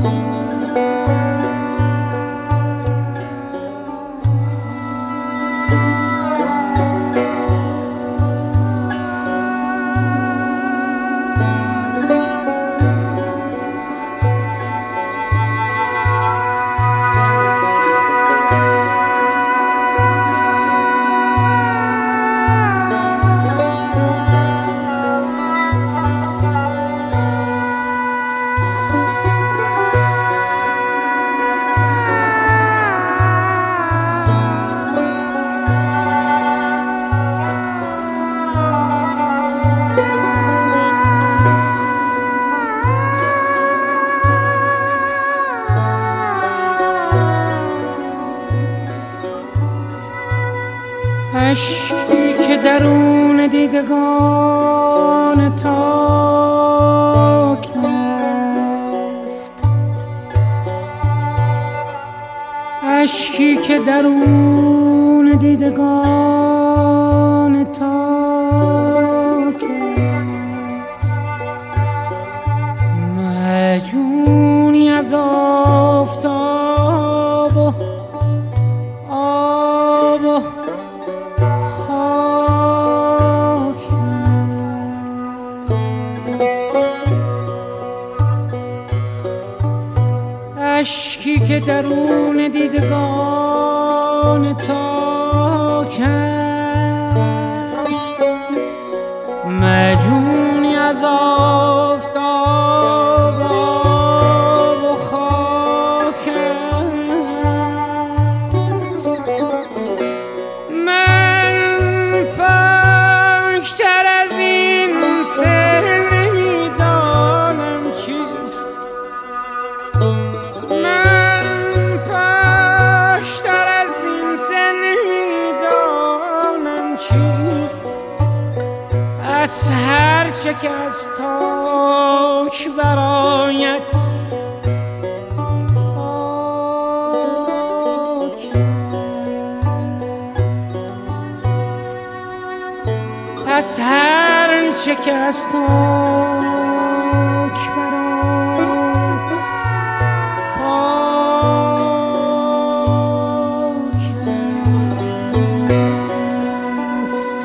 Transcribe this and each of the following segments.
اشکی که درون دیدگان تاک است، اشکی که درون دیدگان تاک است، معجونی از آفتاب و آب و اشکی که درون دیدگان تاک است، معجونی از آفتاب آب و خاک است. من پاکتر از این سر نمیدانم چیست، من پاکتر از این سر نمیدانم چیست. از هر چه که از تاک براید پاک است، از هر چه که از تاک براید پاک است.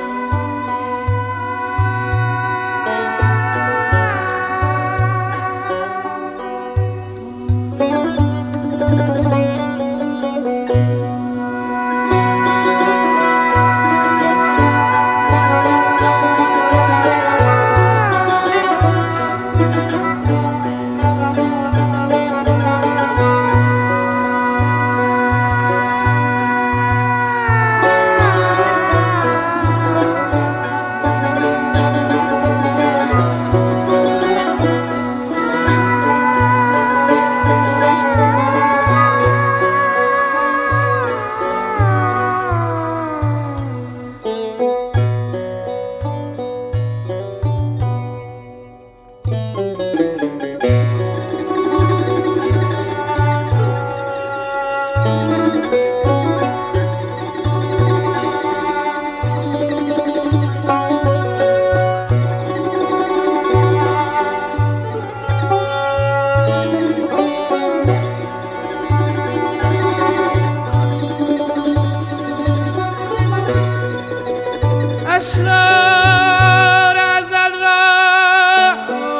اسرار ازل را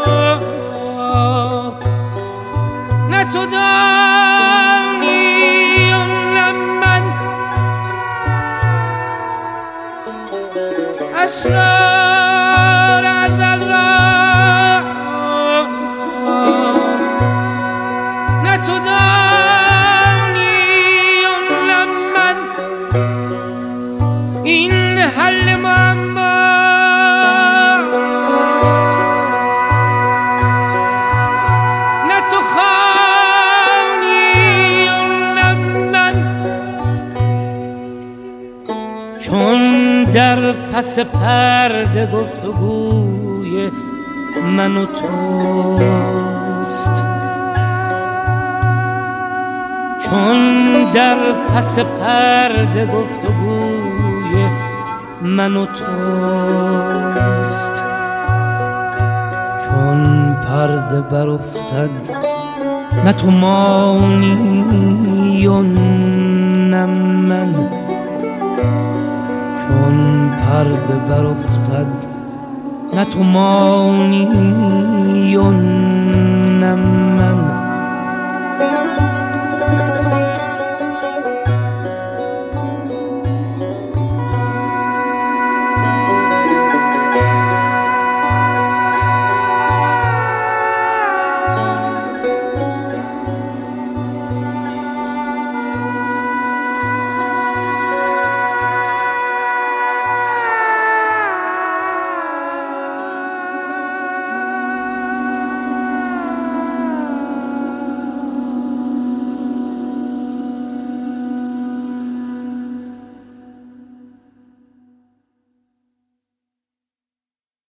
نه تو دانی و نه من، اسرار ازل را نه تو دانی و نه من. این حل معما نه تو خوانی و نه من، چون در پس پرده گفتگوی من و توست، چون در پس پرده گفتگوی من و توست، چون پرده برافتد نه تو مانی و نه من. چون پرده برافتد نه تو مانی و نه